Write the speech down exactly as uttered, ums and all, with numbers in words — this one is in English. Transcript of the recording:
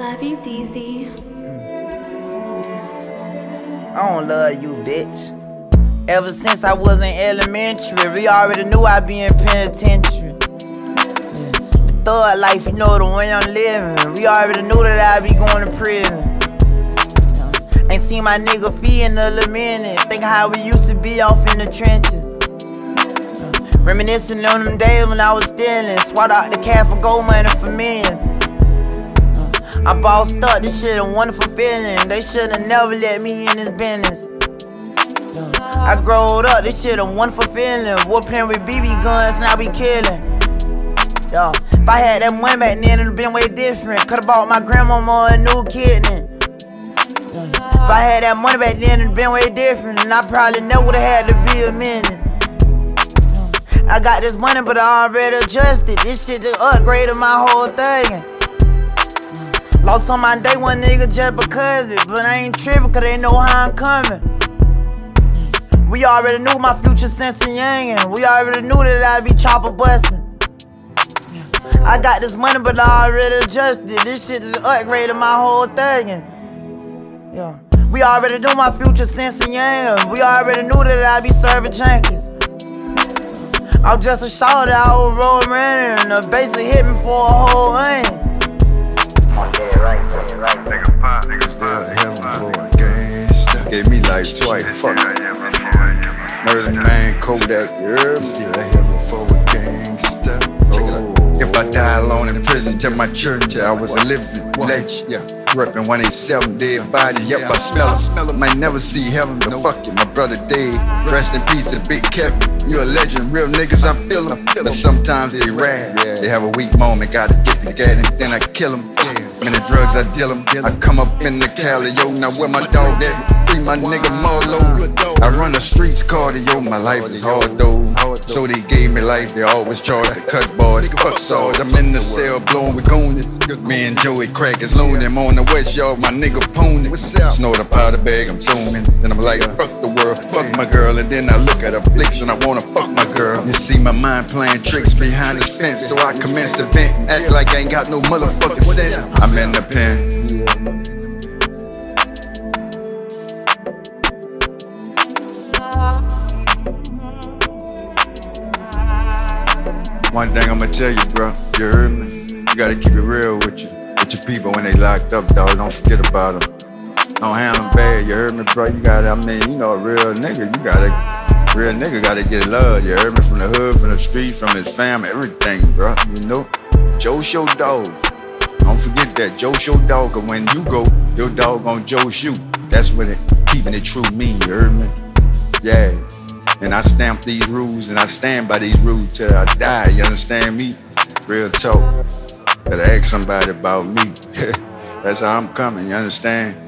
love you, D Z. I don't love you, bitch. Ever since I was in elementary, we already knew I'd be in penitentiary. The thug life, you know the way I'm living. We already knew that I'd be going to prison. Ain't seen my nigga feet in a little minute. Think how we used to be off in the trenches. Reminiscing on them days when I was stealing. Swat out the cat for gold money for millions. I bossed up, this shit a wonderful feeling. They should've never let me in this business. I growed up, this shit a wonderful feeling. Whooping with B B guns, now we killing. Yo, if I had that money back then, it'd been way different. Could've bought my grandmama a new kidney. If I had that money back then, it'd been way different. And I probably never would've had to be a menace. I got this money, but I already adjusted. This shit just upgraded my whole thing. Lost on my day one nigga just because it. But I ain't tripping cause they know how I'm coming. We already knew my future since a youngin'. We already knew that I'd be chopper bustin'. I got this money but I already adjusted. This shit just upgraded my whole thing. Yeah. We already knew my future since a youngin'. We already knew that I'd be serving junkies. I was just a shorty, I was rolling running, and the bass hit me for a whole onion. Nigga pop, nigga pop. Heaven for a gangsta. Gave me life twice, fuck. Murder man, Kodak, yeah. Still heaven for a gangsta. Oh. If I die alone in prison, tell my church I was a living legend. Yeah. Reppin' one eighty-seven, dead body, yep, I smell it. Might never see heaven, but fuck it, my brother dead. Rest in peace to Big Kevin. You a legend, real niggas, I feel them. But sometimes they rad. They have a weak moment, gotta get the gat and then I kill them. And the drugs I deal them. I come up in the Cali, yo, now where my dog at? Free my nigga Marlo. I run the streets, cardio, my life is hard though. So they gave me life, they always charge the cut bars. Fuck sauce, I'm in the cell blowing with goonies. Me and Joey crack is loaning. I'm on the west yard, my nigga pony. Snort a powder bag, I'm zooming. Then I'm like, fuck the world, fuck my girl. And then I look at her flicks and I wanna fuck my girl. You see my mind playing tricks behind this fence. So I commence to vent, act like I ain't got no motherfucking sense. I'm in the pen. One thing I'ma tell you, bro, you heard me? You gotta keep it real with you, with your people when they locked up, dog. Don't forget about them. Don't handle them bad, you heard me, bro? You gotta, I mean, you know, a real nigga, you gotta, real nigga gotta get love, you heard me? From the hood, from the street, from his family, everything, bro, you know? Joe Show dog. Don't forget that, Joe Show dog, cause when you go, your dog on Joe shoot. That's what it, keeping it true me, you heard me? Yeah. And I stamp these rules and I stand by these rules till I die, you understand me? Real talk. Gotta ask somebody about me. That's how I'm coming, you understand?